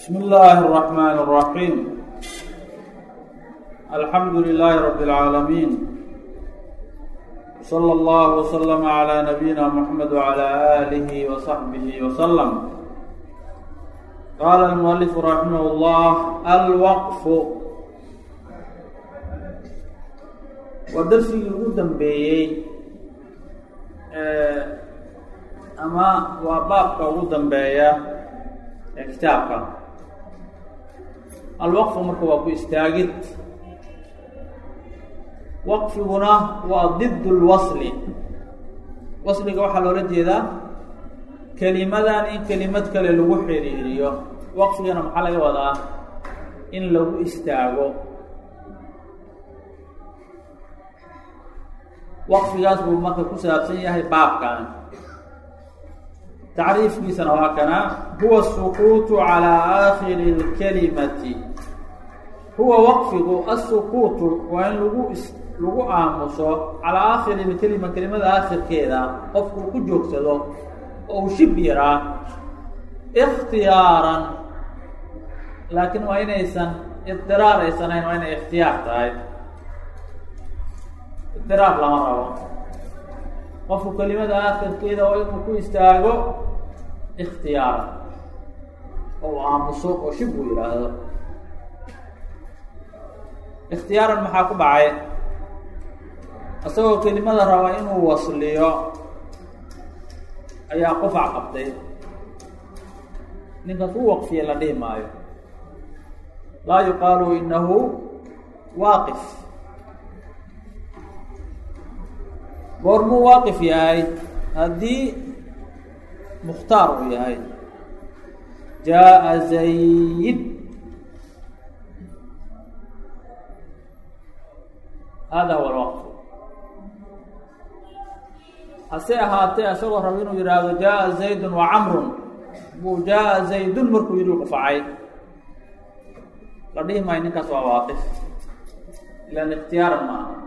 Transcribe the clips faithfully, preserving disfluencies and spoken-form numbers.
بسم الله الرحمن الرحيم الحمد لله رب العالمين صلى الله وسلم على نبينا محمد وعلى آله وصحبه وسلم. قال المؤلف رحمه الله: الوقف ودرسي ugu dambeeyay ama waa baabka ugu dambeeya ee kitaabka. alwaqfu marka waa ku istaagid, waqfiguna waa ضد lwasli. wasliga waxaa loola jeedaa kelimadan in kelimad kale lagu xiriiriyo. waqfigana maxaa laga wadaa in lagu istaago. waqfigaas buu marka ku saabsan yahay baabkan. tacriifkiisana waa kana: huwa asukuutu calaa aakhiri اlkalimati. huwa waqfigu asukuutu waa in lagu lagu aamuso calaa aakhiri اlkelima, kelimada aakhirkeeda qofku ku joogsado oo u shib yaraa ikhtiyaaran, laakiin waa inaysan idiraar aysanayn, waa inay ikhtiyaar tahay. idiraar lama rabo. qofku kelimada aakhirkeeda waa inuu ku istaago ikhtiyaaran oo u aamuso oo shib uu yidhaahdo. ikhtiyaaran maxaa ku dhacay? isagoo kelimada raba inuu wasliyo ayaa qufac qabtay. ninkaas u waqfiya la dhihi maayo. laa yuqaalu inahu waaqif. goormuu waaqif yahay? haddii mukhtaar uu yahay. jaa zayd, hada huwa alwaqf. hase ahaatee isagoo raba inuu yidhaahdo jaa zaydun wa camrun, buu jaa zaydun markuu yidhi qufacay, la dhihi maayo ninkaas waa waaqif, ilan ikhtiyaaran ma aha.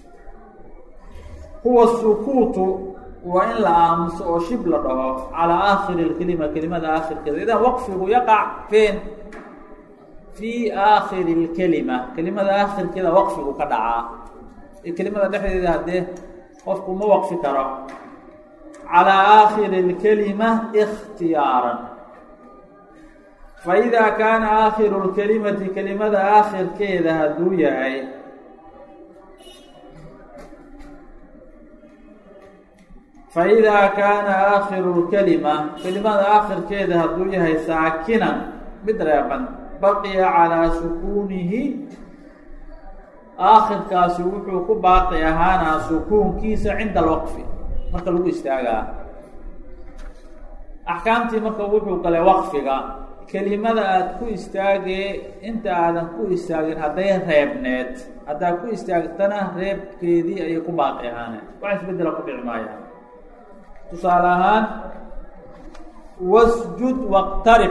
huwa sukuutu waa in la aamuso oo shib la dhaho calaa aakhiri lkelima, kelimada aakhirkeeda. idan waqfigu yaqac feen fii aakhiri lkelima, kelimada aakhirkeeda waqfigu ka dhacaa. kelimada dhexdeeda haddee qofku ma waqfi karo. calaa aakhiri lkelima ikhtiyaaran. faida kaana aakhiru lkelimati, kelimada aakhirkeeda hadduu yahay faإida kaana aakhiru اlkelima, kelimada aakhirkeeda hadduu yahay saakinan, mid reeban, baqiya calaa sukuunihi, aakhirkaasi wuxuu ku baaqi ahaanaa sukuunkiisa cinda alwaqfi, marka lagu istaagaa. axkaamtii marka wuxuu galay waqfiga. kelimada aada ku istaagee inta aadan ku istaagin hadday reebneed, haddaad ku istaagtana reebkeedii ayay ku baaqi ahaaneen, wax isbedela ku dhici maayaan. tusaale ahaan, wasjud waqtarib.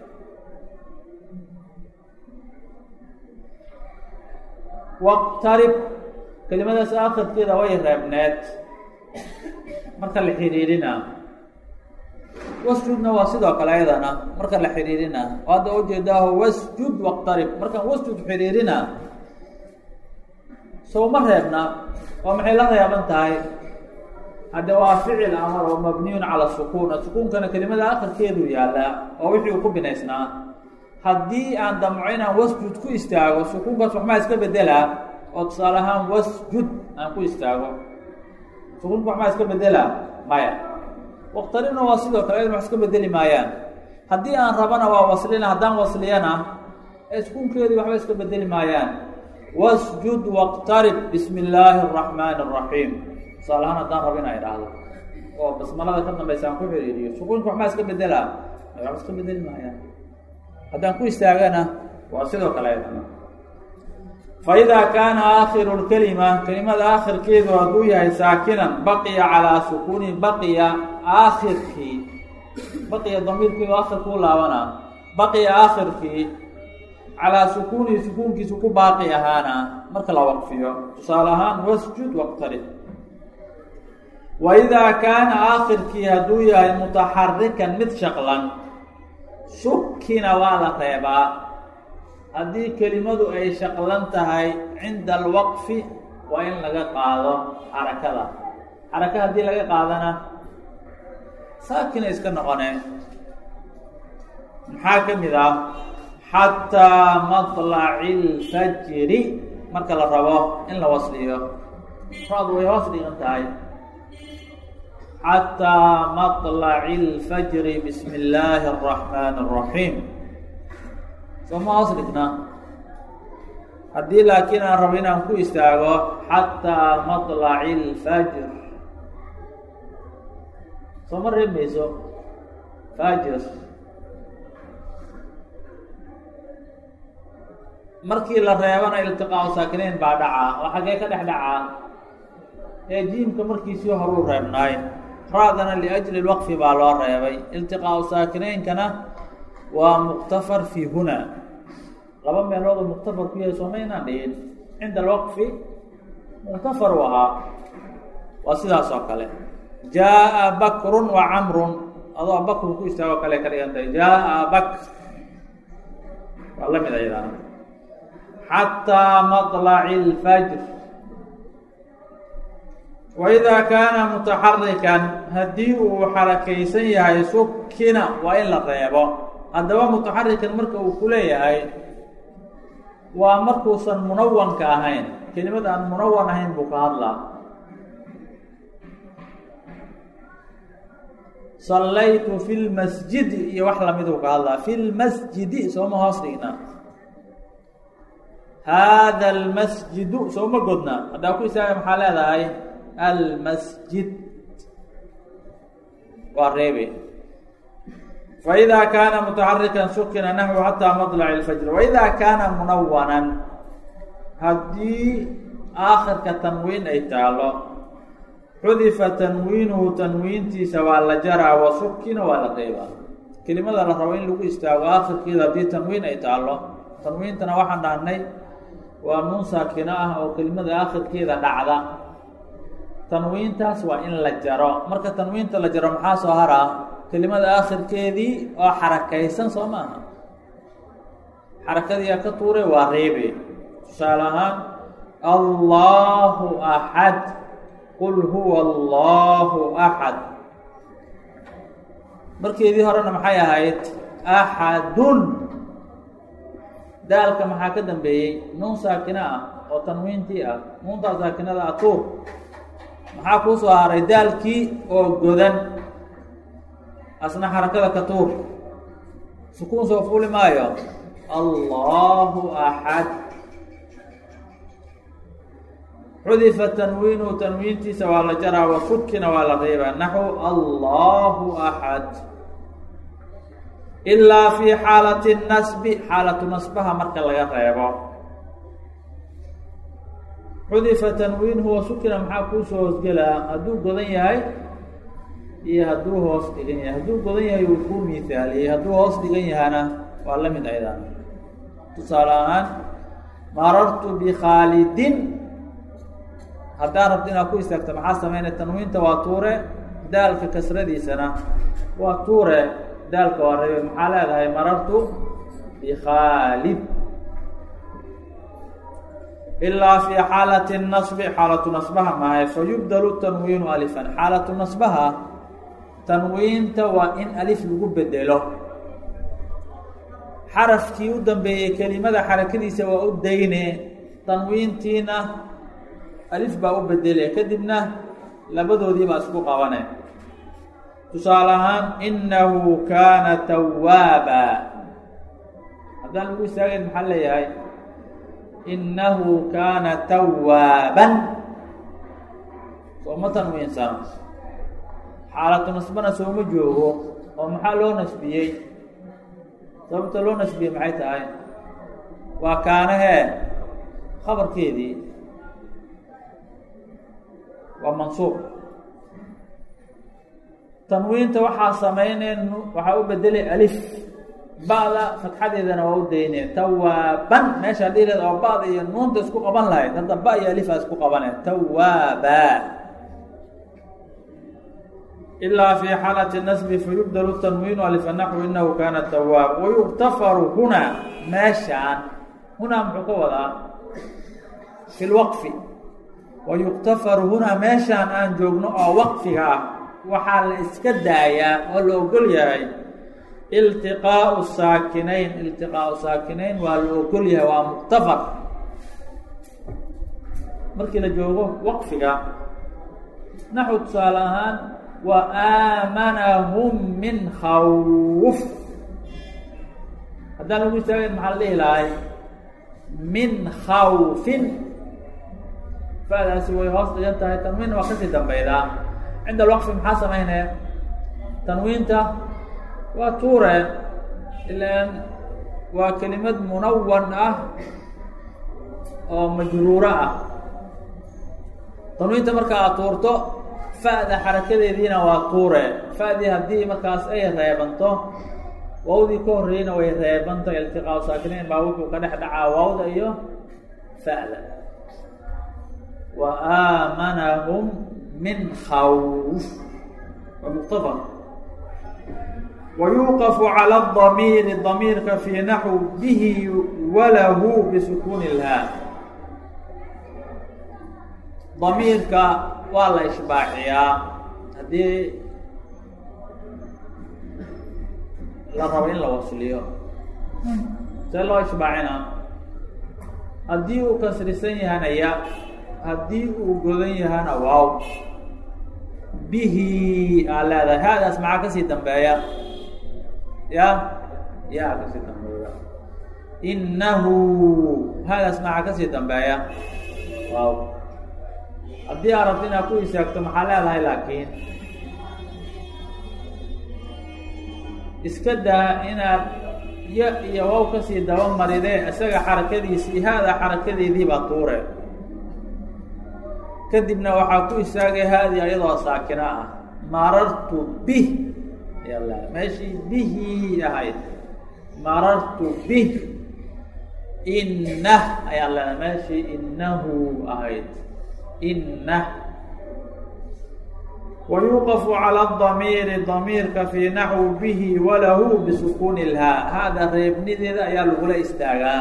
waqtarib kelimadaas aakhirkeeda way reebneed marka la xiriirina. wasjudna waa sidoo kale ayadana marka la xiriirina. oo hadda ujeedaaho wasjud waqtarib, markaan wasjud xiriirina sow ma reebna. oo maxay la reeban tahay? hadde waa ficil amar oo mabniyun cala sukuun. sukuunkana kelimada aakhirkeedu yaallaa oo wixii uu ku binaysnaa. haddii aan damco inaan wasjud ku istaago, sukuunkaas waxmaa iska bedelaa. oo tusaale ahaan wasjud aan ku istaago, sukuunka waxmaa iska bedelaa? maya. waqtaribna waa sidoo kale, aydan wax iska bedeli maayaan. haddii aan rabana waa waslina, haddaan wasliyana ee sukuunkeedii waxba iska bedeli maayaan. wasjud waqtarib bismi illaahi araxmaani araxiim. tusaale ahaan haddaan rabo inaa idhaahdo oo basmalada ka dambaysa aan ku xiriiriyo, sukuunka waxmaa iska bedelaa? waxba iska bedeli maayaan. haddaan ku istaagana waa sidoo kale ayadana. faإida kaana aakhiru اlkelima, kelimada aakhirkeedu hadduu yahay saakinan, baqiya calaa sukuuni, baqiya aakhirkii, baqiya damiirkiidu aakhirkuu laabanaa, baqiya aakhirkii calaa sukuunihi, sukuunkiisu ku baaqi ahaana marka la waqfiyo. tusaale ahaan wasjud waqtarib. waidaa kaana aakhirkii hadduu yahay mutaxarikan, mid shaqlan, shukina waa la reebaa haddii kelimadu ay shaqlan tahay cinda alwaqfi waa in laga qaado xarakada xaraka haddii laga qaadana saakina iska noqone maxaa ka mid ah xataa maطlaci اlfajri marka la rabo in la wasliyo raadu way hoos dhigan tahay xataa maطlaci اlfajri bismi اllaahi الرaxmaan الraxiim sooma hoos dhigna haddii laakiin aan rabo inaan ku istaago xataa maطlaci اlfajr sooma reemayso fajr markii la reebana iltiqaau saakinayn baa dhacaa oo xaggee ka dhex dhacaa ee jiimka markiisii horuu reebnaay raadana liajli lwaqfi baa loo reebay iltiqaau saakinaynkana waa muktafar fii huna laba meelood oo muktafar ku yahay sooma inaan dhihin cinda alwaqfi muktafar u ahaa waa sidaas oo kale jaa bakrun wa camrun adoo bakru ku istaagoo kale ka dhigantahay jaa bakr waa la mid ayadana xataa maطlaci اlfajr waidaa kaana mutaxarikan haddii uu xarakaysan yahay sukina waa in la reebo haddaba mutaxarikan marka uu ku leeyahay waa markuusan munawanka ahayn kelimada aan munawan ahayn buu ka hadlaa sallaytu fi lmasjidi iyo wax lamiduu ka hadlaa fi lmasjidi sooma hoos dhigna haada almasjidu sooma godna haddaa ku istaaga maxaa leedahay almasjid waa reebe faidaa kaana mutaxarikan sukina naxwu xataa maطlaci اlfajr waidaa kaana munawanan haddii aakhirka tanwiin ay taalo xudifa tanwiinuhu tanwiintiisa waa la jaraa wa sukina waa la reebaa kelimada la rabo in lagu istaago aakhirkeeda haddii tanwiin ay taalo tanwiintana waxaan dhahnay waa nuun saakino ah oo kelimada aakhirkeeda dhacda tanwiintaas waa in la jaro marka tanwiinta la jaro maxaa soo haraa kelimada aakhirkeedii oo xarakaysan soo maaha xarakadiiyaa ka tuure waa reebe tusaale ahaan allahu axad qul huwa allahu axad markeedii horena maxay ahayd axadun daalka maxaa ka dambeeyey nuun saakina ah oo tanwiintii ah nuuntaa saakinada ah tuur maxaa kuu soo haray daalkii oo godan asna xarakada ka tuur sukuun soo fuli maayo allahu axad xudifa tanwiinuhu tanwiintiisa waa la jaraa wa sukina waa la reebaa naxwu allahu axad ilaa fi xaalati nasbi xaalatu nasbaha marka laga reebo xudifa tanwiinuhu wa sukina maxaa kuu soo hoosgelaa hadduu godan yahay iyo hadduu hoos dhigan yahay hadduu godan yahay wuu kuu miithaaliyey hadduu hoos dhigan yahana waa la mid aydan tusaale ahaan marartu bikhaalidin haddaa rabta inaad ku istaagto maxaa sameynay tanwiinta waa tuure daalka kasradiisana waa tuure daalka waa reebe maxaa leedahay marartu bikhaalid ilaa fi xaalati nasbi xaalatu nasbaha mahay fayubdalu tanwiinu alifan xaalatu nasbaha tanwiinta waa in alif lagu bedelo xarafkii u dambeeyey kelimada xarakadiisa waa u dayne tanwiintiina alif baa u bedele kadibna labadoodii baa isku qabane tusaale ahaan inahu kaana tawaaba haddaan lagu istaagayn maxaa leeyahay inahu kaana tawaaban sooma tanwiinsano xaalatu nasbana sooma joogo oo maxaa loo nasbiyey sababta loo nasbiyey maxay tahay waa kaanahee khabarkeedii waa mansuub tanwiinta waxaa sameyneen waxaa u bedelay alif ba'da fatxadeedana waa u dayneen tawaaban meeshaa dhihileed oo ba'da iyo nuunta isku qaban lahayd hadda ba iyo alifaa isku qabane tawaaba إلا في حالة النسب فيبدل التنوين ألف النحو إنه كان التواب. ويغتفر هنا ماشان هنا محكوة في الوقف. ويغتفر هنا ماشان أن جوجنا أو وقفها وحال إسكدايا ولو قل ياي التقاء الساكنين التقاء الساكنين ولو قل ياي ومغتفر مركي لجوجه وقفها نحو تصالحان وآمنهم من خوف. هذا لو يستوي محله لاي من خوف فهذا سوى وصل ينتهي تنوين وقصة بيضاء. عند الوقف محاسمة هنا تنوينته وطورة الآن وكلمة منونة أو مجرورة تنوينته مركا طورته فهذا حركة دينا وطورة فهذه هدي مركاس أي ريبنته وودي كورين ويريبنته التقاء ساكنين باوك وكان دعا وود أيه فعلا. وآمنهم من خوف ومغتفر. ويوقف على الضمير الضمير كفي نحو به وله بسكون الهاء. ضميرك والله إشباعيا هذه لا ربين لا وصليه سلا إشباعنا هذه وكسر سني هنيا هذه وقولي هنا واو به على هذا اسمع كسي تنبايا يا يا كسي تنبايا إنه هذا اسمع كسي تنبايا واو أدي أردنا كوي ساكتم حلال هاي لكن إسكدا إنا يا يا واو كسي دوام مريضة أسرع حركة دي هذا حركة دي بطورة كدبنا وحكوا ساقي هذه أيضا ساكنة مررت به يلا ماشي به يا هاي مررت به إنه يلا ماشي إنه أهيد إنه. ويوقف على الضمير الضمير كفي نحو به وله بسكون الهاء. هذا ريبني ذا يلغى استاغا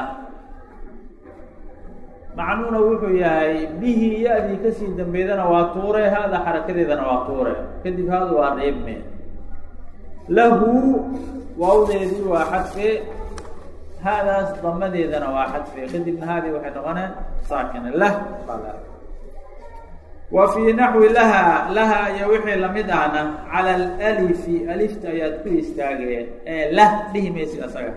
معنونه وحو ياهي به يأذي كسي دنبيدنا واتوره هذا حركة ذنا واتوره كدب هذا واريبني له ووضي واحد في هذا ضمدي ذنا واحد في كدب هذه واحد غنى ساكن له قال. وفي نحو لها لها يوحي لمدعنا على الألف ألف تأيات كل استاغي له به ميسي أساق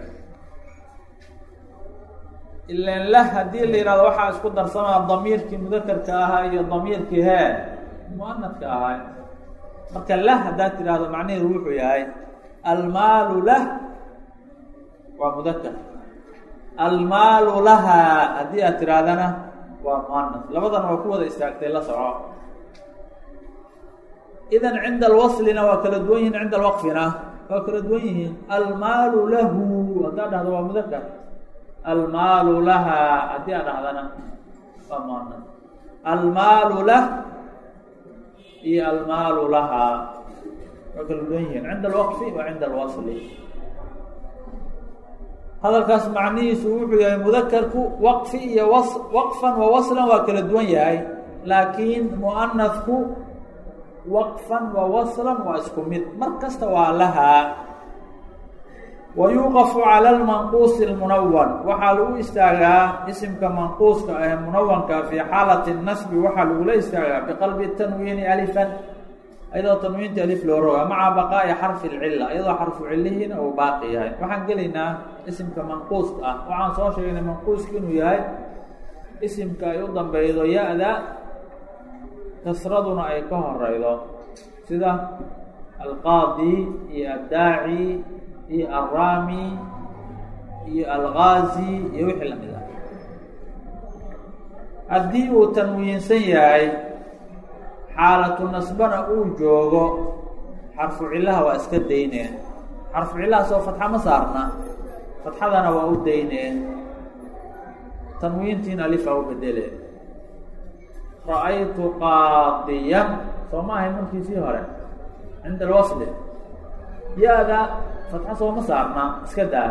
إلا له هدي اللي يراد وحا اسكو درسنا الضمير كي مذكر كاها هي الضمير كي ها مؤنث كاها marka lah hadaa tiraado macnaheedu wuxuu yahay almaalu lah waa mudhakkar almaalu laha hadii aad tiraadana waa muannath labadana waa ku wada istaagtay la soco idan cinda alwaslina waa kala duwan yihiin cinda alwaqfina waa kala duwan yihiin almaalu lahu hadaa dhahdo waa mudhakkar المال لها أدي أنا فمانا المال له هي المال لها وكل بين عند الوقف وعند الوصل. هذا الكاس معني سوء يا مذكرك وقفي يا وقفا ووصلا وكل الدنيا لكن مؤنثك وقفا ووصلا واسكمت مركز لها. ويوقف على المنقوص المنون وحالو استاغا اسم كمنقوص كمنون في حالة النسب وحالو لا استاغا بقلب التنوين ألفا أيضا تنوين ألف لورا مع بقاء حرف العلة أيضا حرف علهن أو باقي هاي وحن قلنا اسم كمنقوص وعن صور شيء منقوص كنو ياي اسم كيضم بيضا يأذا تسردنا أي كهر أيضا سيدا القاضي الداعي الرامي الغازي يوحي لمذا الدي وتنوين سيئي حالة نصبنا أول جوغو حرف علها واسكت دينين حرف علها سوف فتحة مسارنا فتحة ذنا وأود دينين تنوين تين ألف أو بدلين رأيت قاضيا فما هي ملكي سيهرة cinda alwasli ya-da fatxa sooma saarna iska daa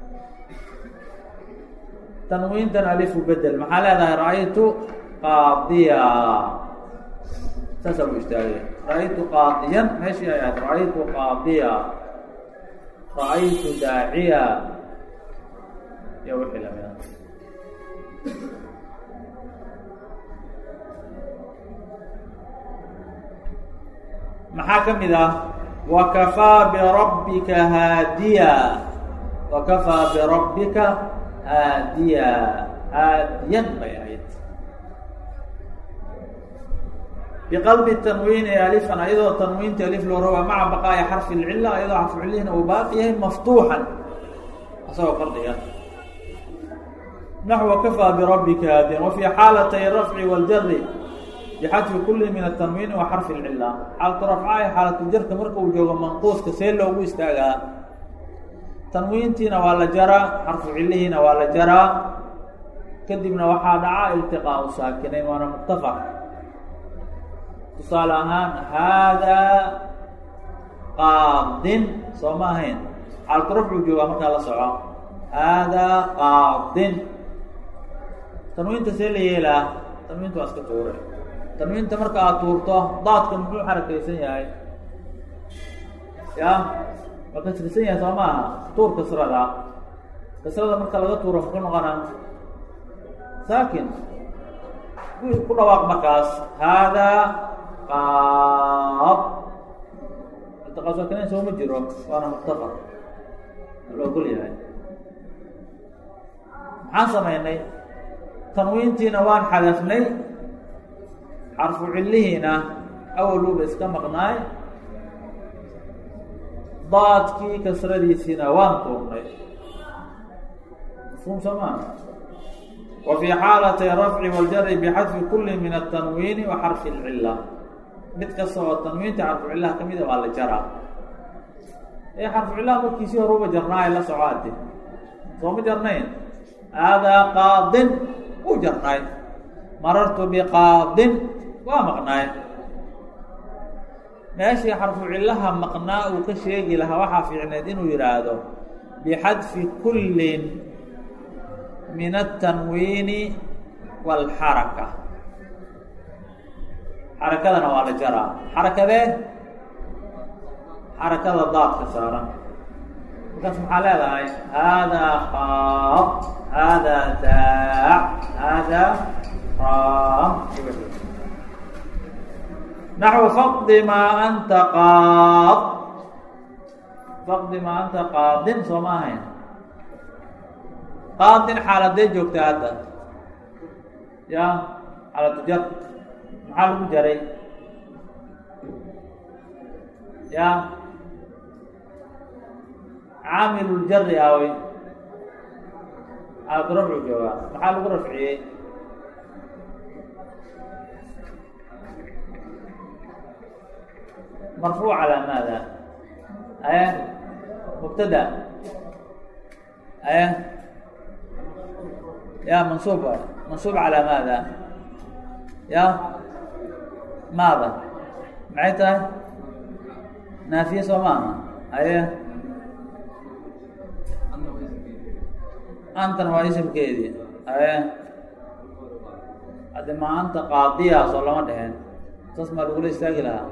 tanwiintan alifu bedel maxaa leedahay ra-aytu qaadiya saasaa u istaagaya ra-aytu qaadiyan meeshii ay ahayd ra-aytu qaadiya ra-aytu daaciya iyo wixii lamida maxaa ka mid ah wakafaa birabbika haadiya wakafaa birabbika haadiya haadiyan bay ahayd biqalbi tanwiini alifan ayadoo tanwiinta alif loo raba maca baqaa'i xarfi lcila ayadoo xarfu cilihina uu baaqi yahay maftuuxan asagoo qardhiga naxو wakafaa birabbika haadiyan wafii xaalatay rafci waljari bixadfi kuli min atanwiini wa xarfi lcila xaalatu rafcaha xaalatu jarka marka uu joogo manquuska see loogu istaagaa tanwiintiina waa la jaraa xarfu cilihiina waa la jaraa kadibna waxaa dhaca iltiqaau saakinayn waana muttafaq tusaale ahaan haadaa qaadin soo ma ahayn xaalatu rafcuu joogaa markaa la soco haadaa qaadin tanwiinta see la yeelaa tanwiinta waa iska tuuray tanwiinta marka aad tuurto daadka muxuu xarakaysan yahay ya waa kasrisan yahay soo maaha tuur kasrada kasrada marka laga tuuro muxuu noqonaa saakin ku dhawaaq markaas haadaa qaad iltiqaa saakinayn sooma jiro waana muktafar la ogol yahay maxaan samaynay tanwiintiina waan xadafnay xarfu cilihiina awaluuba iska maqnaay daadkii kasradiisiina waan tuurnay mafhuum soo maa wa fii xaalatay rafci waljari bixadfi kuli min atanwiini wa xarfi lcila mid kasta oo tanwiinta xarfu cilaha kamida waa la jaraa ee xarfu cilaha markiisii horuba jarnaay la socoade sooma jarnayn haadaa qaadin u jarnaay marartu biqaadin waa maqnaay meeshii xarfu cilaha maqnaa uu ka sheegi lahaa waxaa fiicneed inuu yidhaahdo bixadfi kullin min atanwiini waalxaraka xarakadana waa la jaraa xarakadee xarakada daadka saaran markaas maxaa leedahay haadaa qaad haadaa daac haadaa raam naxو faqdi maa anta qaad faqdi maa anta qaadin soo ma ahayn qaadin xaaladee joogta hadda ya xaalatu jar maxaa lagu jaray ya caamiluljari awey xaalatu rafcu joogaa maxaa lagu rafciyey marfuuc calaa maada aya mubtada aya ya mansuub mansuub calaa maada ya maada maxay tahay naafiye soo maaha aya antana waa isimkeedii aya haddi ma anta qaadiya soo lama dheheen saas maa lagula istaagi lahaa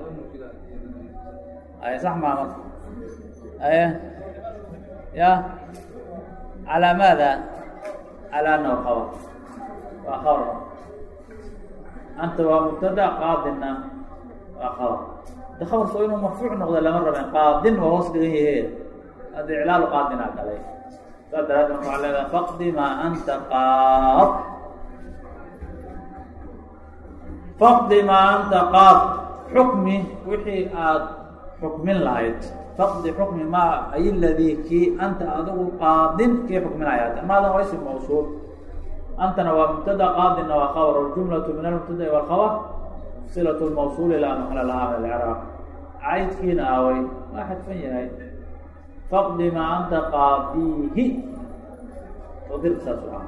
ay sax maa marka aya ya calaa maada calaa annahu khabar waa khabar anta waa mubtada qaadinna waa khabar de khabar soo inuu marfuuc noqda lama rabeen qaadin waa hoos dhigan yahe hadda iclaalu qaadinaa galay saas daraaddeed waxaa leedahay faqdi maa anta qaad faqdi maa anta qaad xukmi wixii aada xukmin lahayd faqdi xukmi maa ay ladii kii anta adigu qaadin kii xukminayaad maadan waa ism mawsuul antana waa mubtada qaadinna waa khabar aljumlatu min almubtada walkhabar silat lmawsuuli laa maxala lahaa min alciraaq caydkiina awey waa xadfan yahay faqdi maa anta qaadiihi dir saas ah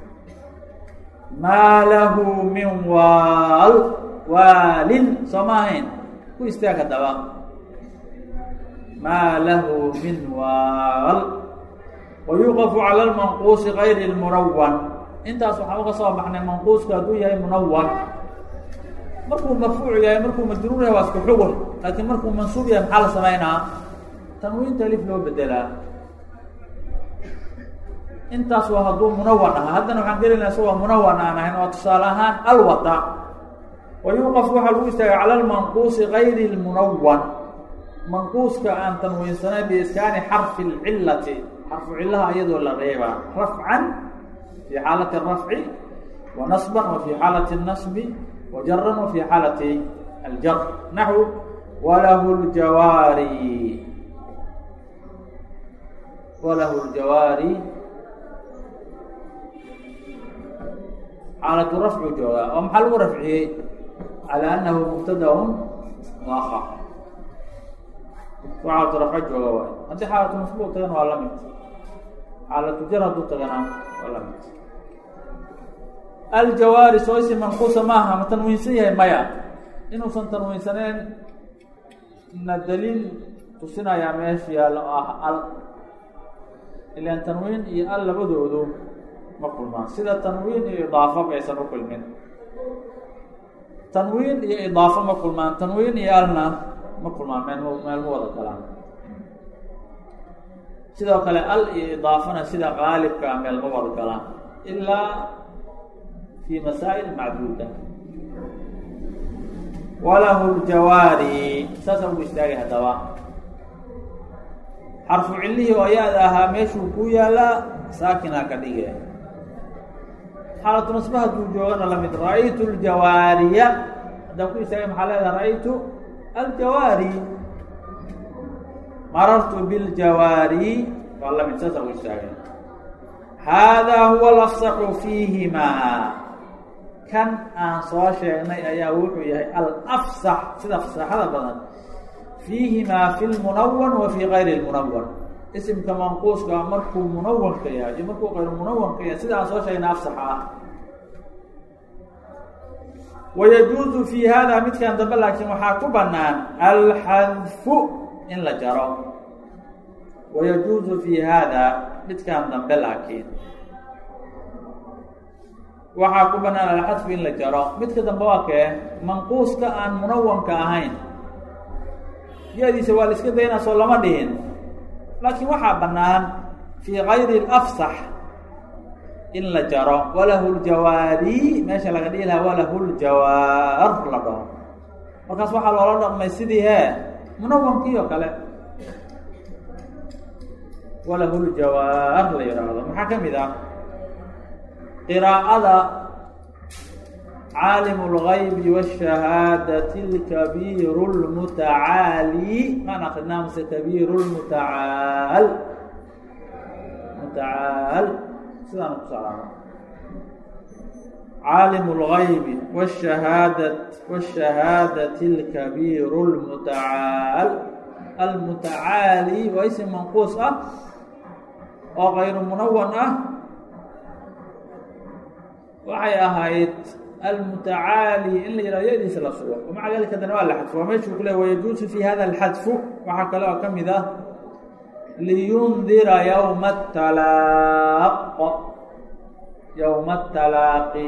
maa lahu min waal waalin soo ma ahayn ku istaag haddaba maa lahu minwaal wayuqafu cala lmanquusi gayri lmunawan. intaas waxaan uga soo baxnay manquuska hadduu yahay munawan markuu marfuuc yahay, markuu majruur yahay waa isku xugun, laakiin markuu mansuub yahay maxaa la samaynaa? tanwiinta alif loo bedelaa. intaas waa hadduu munawan aha. haddana waxaan gelinaa isagoo munawan aan ahayn oo tusaale ahaan alwata. wayuqaf waxaa lagu istaaga cala lmanquusi gayri lmunawan, manquuska aan tanwiinsanayn biiskaani xarfi lcilati, xarfu cilaha iyadoo la reebaa, rafcan fi xaalati rafci wa nasban wa fi xaalati nasbi wa jaran wa fi xaalati aljar. naxwu walahu ljawaari, walahu ljawaari xaalatu rafcu joogaa oo maxaa lagu rafciyey? calى anahu mubtadaun muahar. xaalatu rafco jooga waay. haddii xaalatu nasbu tagan waa la mid, xaalatu jar hadduu tagana waa la mid. aljawaari soo isi manquusa maaha, ma tanwiinsan yahay? maya. inuusan tanwiinsaneyn na daliil tusinayaa meesha yaalo oo ah al. ilaan tanwiin iyo al labadoodu ma kulmaan, sida tanwiin iyo idaafo baysan u kulmin. tanwiin iyo idaafo ma kulmaan, tanwiin iyo alna ma kulmaan, meel meel ma wada galaan. sidoo kale al iyo idaafona sida qaalibka a meel ma wada galaan ilaa fi masaa'il macduuda. walahu ljawaari saasa ugu istaagay. haddaba xarfu cilihii oo ya-da ahaa meeshuu ku yaalaa saakinaa ka dhige. xaalatu nasba hadduu joogana lamid, ra-aytu ljawaariya haddaan ku istaagay maxaa leedaha? ra-aytu aljawaari. marartu biljawaari waa lamid, saasa ugu istaagay. haadaa huwa alafsaxu fiihimaa, kan aan soo sheegnay ayaa wuxuu yahay alafsax, sida fasaxada badan, fiihimaa fi lmunawan wa fi gayri lmunawan. isimka manquuska markuu munawanka yahay iyo markuu kayru munawanka yahay sida aan soo sheegnay afsaxa ah. wayajuuzu fi hada midkan dambe laakiin waxaa ku banaan alxadfu in la jaro. wayajuuzu fi hada midkan dambe laakiin waxaa ku banaan alxadfu in la jaro. midka dambe waa kee? manquuska aan munawanka ahayn, ya-diisa waa la iska daynaa soo lama dhihin, laakiin waxaa banaan fii gayri lafsax in la jaro. walahu ljawaari meesha laga dhihi lahaa walahu ljawaar la dhaho, markaas waxaa loola dhaqmay sidii hee munawankii oo kale. walahu ljawaar la yidhaahdo maxaa ka mid ah? qiraa'ada caalim اlgaybi wالshahaadati اlkabiir اlmutacaali, maan akrinaa mase kabiir mutacaal mutacaal sidaan ku salaamo. caalim اlgaybi wالshahaadat wالshahaadati اlkabiir اlmutacaal. almutacaali waa ism manquus ah oo kayru munawan ah. waxay ahayd almutacaali in la yihahdo ya-diisa la sugo, wamaca dalika dana waa la xadfo. waa meeshuu ku le wayajuusu fi hada alxadfu. waxaa kale oo ka mid ah liyundira ywma talaaq, ywma atalaaqi,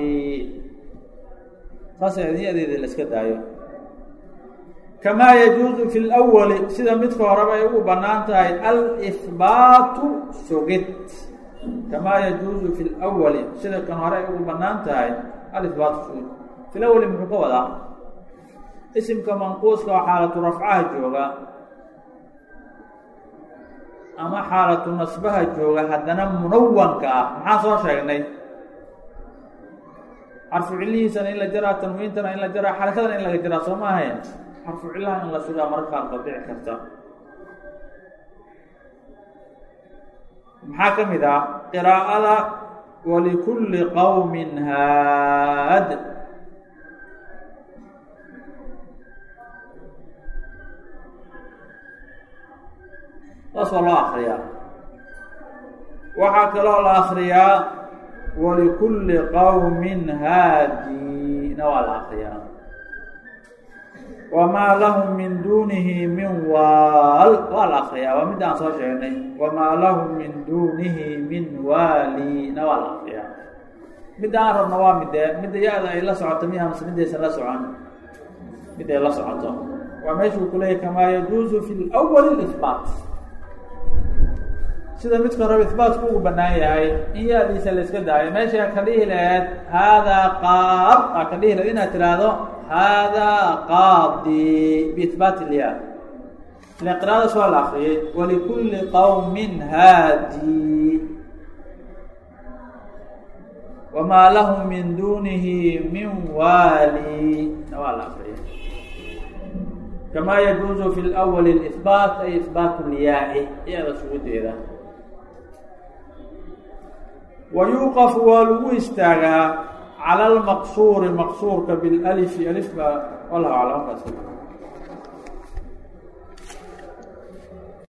saas ya-deeda la iska daayo. kamaa yajuuzu fi lwali, sida midka horeba ay ugu banaan tahay alihbaatu sugid. kamaa yajuuzu fi lwali, sida kan hore ay ugu banaan tahay alihbaatu sugid. fi lawali muxuu ka wadaa? isimka manquuska oo xaalatu rafcaha jooga ama xaalatu nasbaha jooga haddana munawanka ah. maxaa soo sheegnay? xarfu cilihiisana in la jaraa, tanwiintana in la jaraa, xarakadana in laga jaraa, soo ma ahayn? xarfu cilaha in la sugaa marka qaar ba dhici karta. maxaa ka mid ah? qiraa'ada walikulli qowmin haad, saas waa loo akriyaa. waxaa kaloo la akriyaa walikulli qowmin haadina waa la akriyaa. wamaa lahum min duunihi min waal waa la akriyaa waa midda aan soo sheegnay wamaa lahum min duunihi min waalina waa la akriyaa midda aan rabno waa midde midda ya-da ay la socoto miya mase middaysan la socon midday la socoto waa meeshuu ku leeyahy kamaa yajuuzu fi lwali ihbaat sida midka rab ihbaatku ugu banaan yahay in ya-diisa la iska daayo meesha ka dhihi laheed haadaa qaad aa ka dhihi lahed inaad tiraahdo haadaa qaadi biihbaat ilya ila qiraadaas waa la akriyay walikulli qawmin haadi wamaa lahum min duunihi min waali na waa la akriyay kamaa yajuuzu fi lwali ihbaat ay ihbaat lyaa-i iyada sugudeeda wayuuqafu waa lagu istaagaa cala almaqsuuri maqsuurka bilalifi alif baa wallahu aclam.